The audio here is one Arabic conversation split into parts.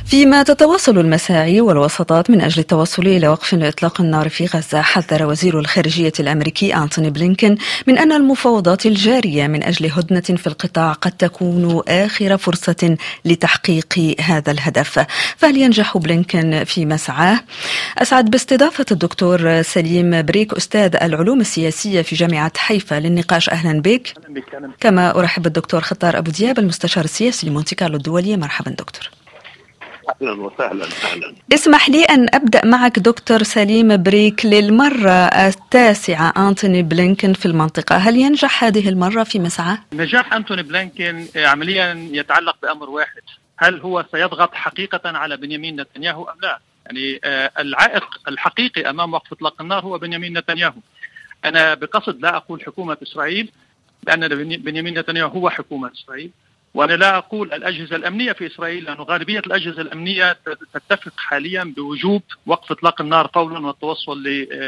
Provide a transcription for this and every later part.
فيما تتواصل المساعي والوساطات من أجل التوصل إلى وقف لإطلاق النار في غزة، حذر وزير الخارجية الأمريكي أنتوني بلينكن من أن المفاوضات الجارية من أجل هدنة في القطاع قد تكون آخر فرصة لتحقيق هذا الهدف. فهل ينجح بلينكن في مسعاه؟ أسعد باستضافة الدكتور سليم بريك أستاذ العلوم السياسية في جامعة حيفا للنقاش. أهلا بك. كما أرحب بالدكتور خطار أبو دياب المستشار السياسي لمونتي كارلو الدولية. مرحبا دكتور. أهلا وسهلا. اسمح لي أن أبدأ معك دكتور سليم بريك. للمرة التاسعة أنتوني بلينكن في المنطقة، هل ينجح هذه المرة في مسعاه؟ نجاح أنتوني بلينكن عمليا يتعلق بأمر واحد: هل هو سيضغط حقيقة على بنيامين نتنياهو أم لا؟ يعني العائق الحقيقي أمام وقف إطلاق النار هو بنيامين نتنياهو. أنا بقصد لا أقول حكومة إسرائيل، لأن بنيامين نتنياهو هو حكومة إسرائيل، وأنا لا أقول الأجهزة الأمنية في إسرائيل، لأن غالبية الأجهزة الأمنية تتفق حاليا بوجوب وقف إطلاق النار فورا والتوصل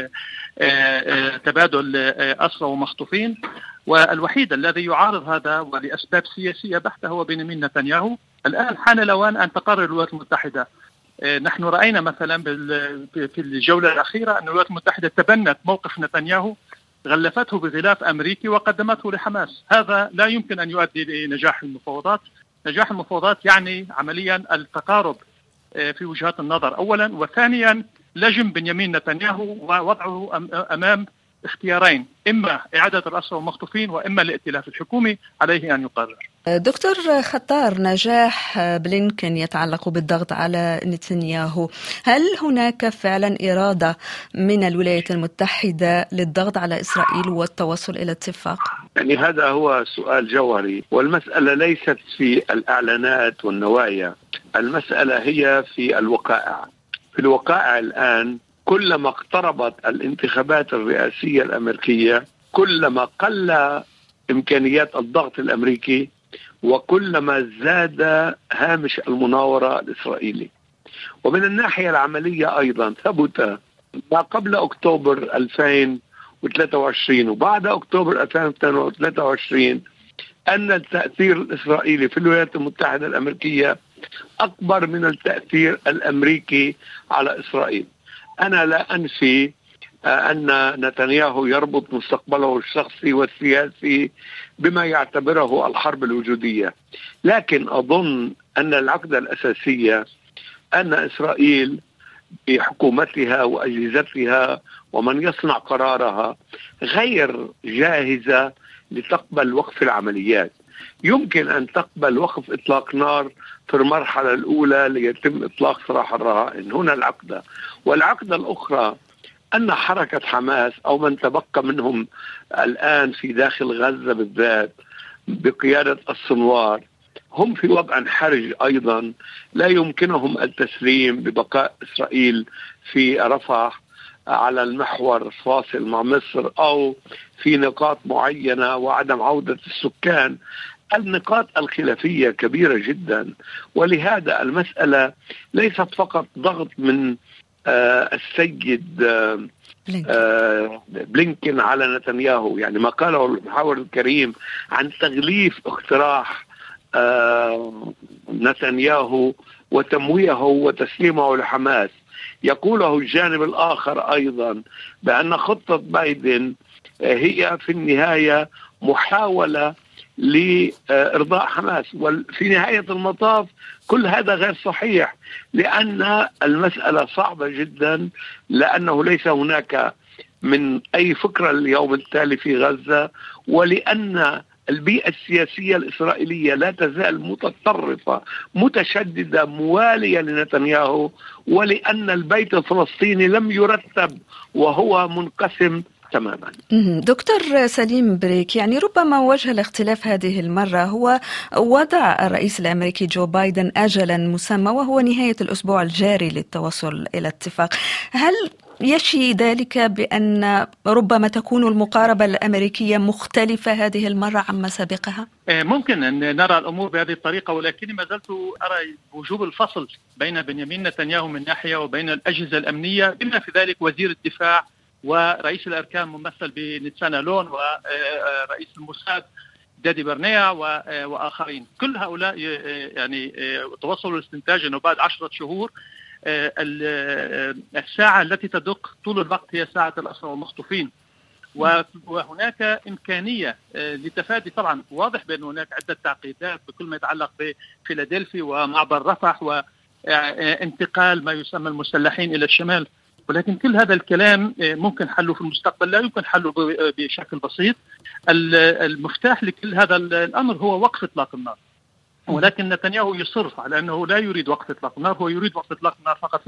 لتبادل أسرى ومخطوفين. والوحيد الذي يعارض هذا ولأسباب سياسية بحتة هو بنيامين نتنياهو. الآن حان الأوان أن تقرر الولايات المتحدة. نحن رأينا مثلا في الجولة الأخيرة أن الولايات المتحدة تبنت موقف نتنياهو، غلفته بغلاف أمريكي وقدمته لحماس. هذا لا يمكن أن يؤدي لنجاح المفاوضات. نجاح المفاوضات يعني عمليا التقارب في وجهات النظر أولا، وثانيا لجم بنيامين نتنياهو ووضعه أمام اختيارين: إما إعادة الأسرى والمخطوفين وإما الائتلاف الحكومي. عليه أن يقرر. دكتور خطار، نجاح بلينكن يتعلق بالضغط على نتنياهو، هل هناك فعلا إرادة من الولايات المتحدة للضغط على إسرائيل والتوصل إلى اتفاق؟ يعني هذا هو سؤال جوهري، والمسألة ليست في الإعلانات والنوايا، المسألة هي في الوقائع. في الوقائع الآن كلما اقتربت الانتخابات الرئاسية الأمريكية كلما قل إمكانيات الضغط الأمريكي، وكلما زاد هامش المناورة الإسرائيلي. ومن الناحية العملية أيضا ثبت ما قبل أكتوبر 2023 وبعد أكتوبر 2023 أن التأثير الإسرائيلي في الولايات المتحدة الأمريكية أكبر من التأثير الأمريكي على إسرائيل. أنا لا أنفي أن نتنياهو يربط مستقبله الشخصي والسياسي بما يعتبره الحرب الوجودية، لكن أظن أن العقدة الأساسية أن إسرائيل بحكومتها وأجهزتها ومن يصنع قرارها غير جاهزة لتقبل وقف العمليات. يمكن أن تقبل وقف إطلاق نار في المرحلة الأولى ليتم إطلاق سراح الرهائن. هنا العقدة. والعقدة الأخرى أن حركة حماس أو من تبقى منهم الآن في داخل غزة بالذات بقيادة السنوار هم في وضع حرج أيضا، لا يمكنهم التسليم ببقاء إسرائيل في رفح على المحور الفاصل مع مصر أو في نقاط معينة وعدم عودة السكان. النقاط الخلافية كبيرة جدا، ولهذا المسألة ليست فقط ضغط من السيد بلينكن على نتنياهو، يعني ما قاله المحاور الكريم عن تغليف اقتراح نتنياهو وتمويهه وتسليمه لحماس. يقوله الجانب الآخر أيضا بأن خطة بايدن هي في النهاية محاولة لإرضاء حماس، وفي نهاية المطاف كل هذا غير صحيح، لأن المسألة صعبة جدا، لأنه ليس هناك من أي فكرة اليوم التالي في غزة، ولأن البيئة السياسية الإسرائيلية لا تزال متطرفة متشددة موالية لنتنياهو، ولأن البيت الفلسطيني لم يرتب وهو منقسم تماما. دكتور سليم بريك، يعني ربما وجه الاختلاف هذه المرة هو وضع الرئيس الأمريكي جو بايدن أجلا مسمى وهو نهاية الأسبوع الجاري للتوصل إلى اتفاق. هل يشي ذلك بأن ربما تكون المقاربة الأمريكية مختلفة هذه المرة عما سبقها؟ ممكن أن نرى الأمور بهذه الطريقة، ولكن ما زلت أرى وجوب الفصل بين بنيامين نتنياهو من ناحية وبين الأجهزة الأمنية، بما في ذلك وزير الدفاع ورئيس الأركان ممثل بنيتسان ألون ورئيس الموساد دادي برنيا وآخرين. كل هؤلاء يعني توصلوا لاستنتاج أنه بعد 10 شهور الساعة التي تدق طول الوقت هي ساعة الأسرى والمخطوفين. وهناك إمكانية لتفادي، طبعا واضح بأن هناك عدة تعقيدات بكل ما يتعلق بفيلادلفيا ومعبر رفح وانتقال ما يسمى المسلحين إلى الشمال، ولكن كل هذا الكلام ممكن حله في المستقبل، لا يمكن حله بشكل بسيط. المفتاح لكل هذا الأمر هو وقف إطلاق النار، ولكن نتنياهو يصر على أنه لا يريد وقف إطلاق النار، هو يريد وقف إطلاق النار فقط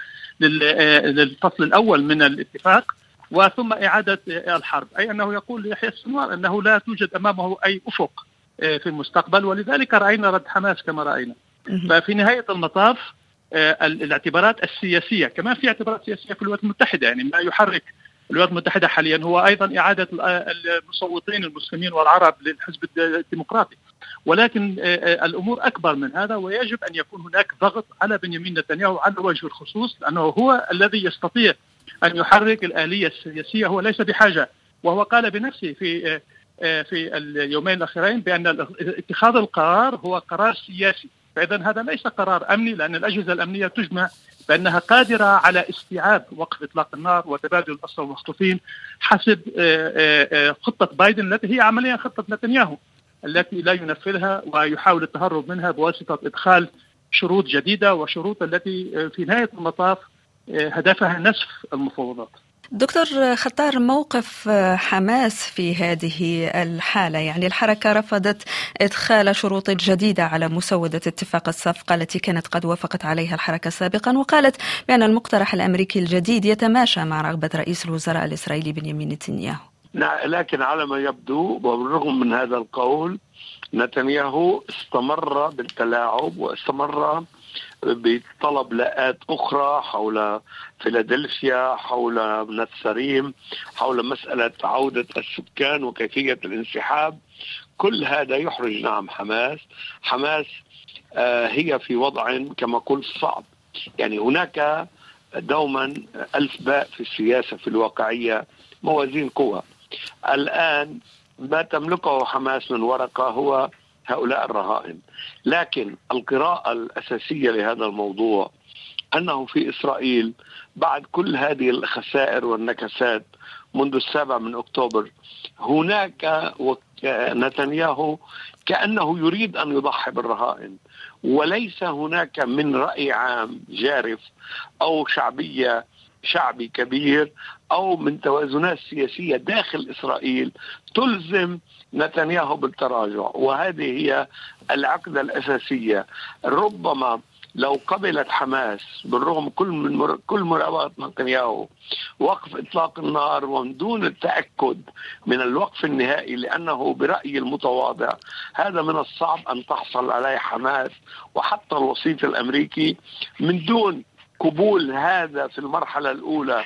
للفصل الأول من الاتفاق وثم إعادة الحرب، أي أنه يقول ليحيى السنوار أنه لا توجد أمامه أي أفق في المستقبل، ولذلك رأينا رد حماس كما رأينا. ففي نهاية المطاف الاعتبارات السياسية، كمان في اعتبارات سياسية في الولايات المتحدة، يعني ما يحرك الولايات المتحدة حاليا هو أيضا إعادة المصوتين المسلمين والعرب للحزب الديمقراطي، ولكن الأمور أكبر من هذا، ويجب أن يكون هناك ضغط على بنيامين نتنياهو على وجه الخصوص، لأنه هو الذي يستطيع أن يحرك الآلية السياسية، هو ليس بحاجة. وهو قال بنفسه في اليومين الأخيرين بأن اتخاذ القرار هو قرار سياسي، فإذا هذا ليس قرار أمني، لأن الأجهزة الأمنية تجمع بأنها قادرة على استيعاب وقف إطلاق النار وتبادل الأسرى والمخطوفين حسب خطة بايدن التي هي عمليا خطة نتنياهو التي لا ينفذها ويحاول التهرب منها بواسطة إدخال شروط جديدة وشروط التي في نهاية المطاف هدفها نسف المفاوضات. دكتور خطار، موقف حماس في هذه الحالة، يعني الحركة رفضت إدخال شروط جديدة على مسودة اتفاق الصفقة التي كانت قد وافقت عليها الحركة سابقا، وقالت بأن المقترح الأمريكي الجديد يتماشى مع رغبة رئيس الوزراء الإسرائيلي بنيامين نتنياهو. لكن على ما يبدو وبالرغم من هذا القول نتنياهو استمر بالتلاعب واستمر بطلب لاءات أخرى حول فيلادلفيا، حول نتسريم، حول مسألة عودة السكان وكيفية الانسحاب. كل هذا يحرج نعم حماس هي في وضع كما قلت صعب. يعني هناك دوما ألف باء في السياسة في الواقعية، موازين قوى. الآن ما تملكه حماس من ورقة هو هؤلاء الرهائن، لكن القراءة الأساسية لهذا الموضوع أنه في إسرائيل بعد كل هذه الخسائر والنكسات منذ 7 أكتوبر هناك نتنياهو كأنه يريد أن يضحي بالرهائن، وليس هناك من رأي عام جارف أو شعبي كبير أو من توازنات سياسية داخل إسرائيل تلزم نتنياهو بالتراجع. وهذه هي العقدة الأساسية. ربما لو قبلت حماس بالرغم كل مراوغات نتنياهو وقف إطلاق النار ومن دون التأكد من الوقف النهائي، لأنه برأيي المتواضع هذا من الصعب أن تحصل عليه حماس وحتى الوسيط الأمريكي من دون قبول هذا في المرحلة الأولى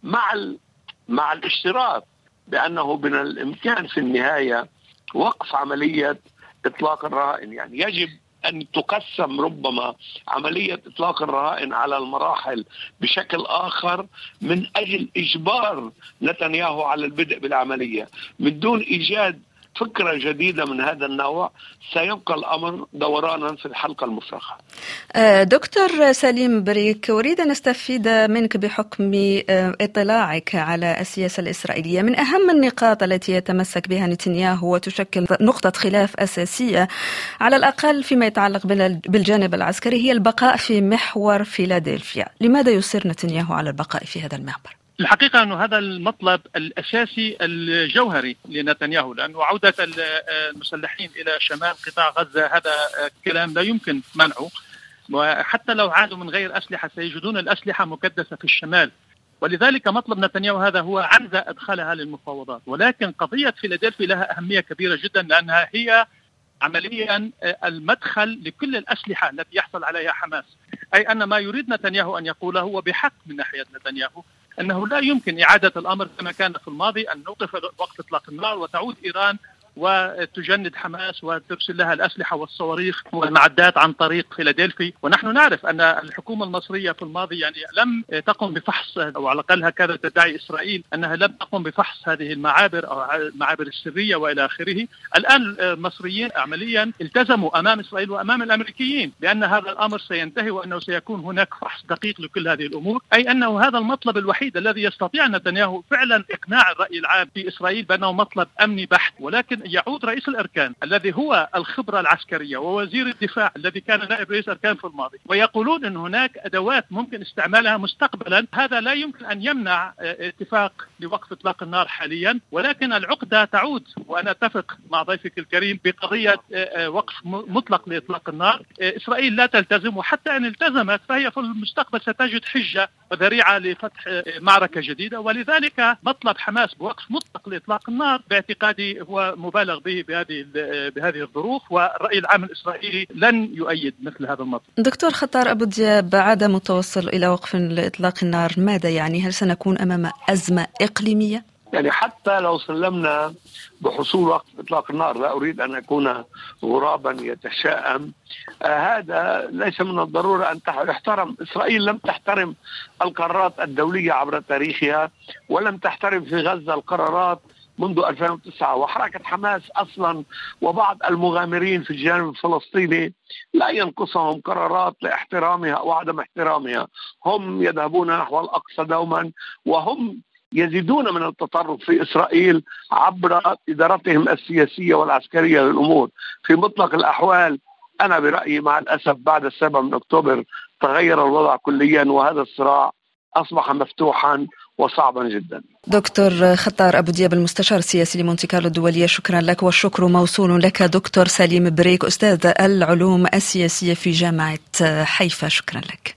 مع الاشتراط بأنه من الإمكان في النهاية وقف عملية إطلاق الرهائن. يعني يجب أن تقسم ربما عملية إطلاق الرهائن على المراحل بشكل آخر من أجل إجبار نتنياهو على البدء بالعملية. من دون إيجاد فكرة جديدة من هذا النوع سيبقى الأمر دورانا في الحلقة المفرغة. دكتور سليم بريك، أريد أن أستفيد منك بحكم اطلاعك على السياسة الإسرائيلية. من أهم النقاط التي يتمسك بها نتنياهو وتشكل نقطة خلاف أساسية على الأقل فيما يتعلق بالجانب العسكري هي البقاء في محور فيلادلفيا. لماذا يصر نتنياهو على البقاء في هذا المحور؟ الحقيقة أنه هذا المطلب الأساسي الجوهري لنتنياهو، لأنه عودة المسلحين إلى شمال قطاع غزة هذا كلام لا يمكن منعه، وحتى لو عادوا من غير أسلحة سيجدون الأسلحة مكدسة في الشمال، ولذلك مطلب نتنياهو هذا هو عمد أدخلها للمفاوضات. ولكن قضية فيلادلفيا لها أهمية كبيرة جدا، لأنها هي عمليا المدخل لكل الأسلحة التي يحصل عليها حماس. أي أن ما يريد نتنياهو أن يقوله هو بحق من ناحية نتنياهو أنه لا يمكن إعادة الأمر كما كان في الماضي، أن نوقف وقت إطلاق النار وتعود إيران وتجند حماس وترسل لها الأسلحة والصواريخ والمعدات عن طريق فيلادلفي. ونحن نعرف أن الحكومة المصرية في الماضي يعني لم تقم بفحص، أو على الأقل هكذا تدعي إسرائيل أنها لم تقم بفحص هذه المعابر أو المعابر السرية وإلى آخره. الآن المصريين عمليا التزموا أمام إسرائيل وأمام الأمريكيين بأن هذا الأمر سينتهي وأنه سيكون هناك فحص دقيق لكل هذه الأمور، أي أنه هذا المطلب الوحيد الذي يستطيع نتنياهو فعلا إقناع الرأي العام في إسرائيل بأنه مطلب أمني بحت. ولكن يعود رئيس الأركان الذي هو الخبرة العسكرية ووزير الدفاع الذي كان نائب رئيس أركان في الماضي، ويقولون أن هناك أدوات ممكن استعمالها مستقبلا. هذا لا يمكن أن يمنع اتفاق لوقف إطلاق النار حاليا، ولكن العقدة تعود. وأنا أتفق مع ضيفك الكريم بقضية وقف مطلق لإطلاق النار. إسرائيل لا تلتزم، وحتى أن التزمت فهي في المستقبل ستجد حجة وذريعة لفتح معركة جديدة. ولذلك مطلب حماس بوقف مطلق لإطلاق النار باعتقادي هو مبالغ به بهذه الظروف، والرأي العام الإسرائيلي لن يؤيد مثل هذا المطلب. دكتور خطار أبو دياب، عدم التوصل إلى وقف لإطلاق النار ماذا يعني؟ هل سنكون أمام أزمة إقليمية؟ يعني حتى لو سلمنا بحصول وقف إطلاق النار، لا أريد أن أكون غرابا يتشائم، هذا ليس من الضرورة أن يحترم. إسرائيل لم تحترم القرارات الدولية عبر تاريخها، ولم تحترم في غزة القرارات منذ 2009. وحركة حماس أصلا وبعض المغامرين في الجانب الفلسطيني لا ينقصهم قرارات لاحترامها أو عدم احترامها. هم يذهبون نحو الأقصى دوما، وهم يزيدون من التطرف في إسرائيل عبر إدارتهم السياسية والعسكرية للأمور. في مطلق الأحوال أنا برأيي مع الأسف بعد 7 من أكتوبر تغير الوضع كليا، وهذا الصراع أصبح مفتوحا وصعبا جدا. دكتور خطار أبو دياب، المستشار السياسي لمونتي كارلو الدولية، شكرا لك. والشكر موصول لك دكتور سليم بريك، أستاذ العلوم السياسية في جامعة حيفا، شكرا لك.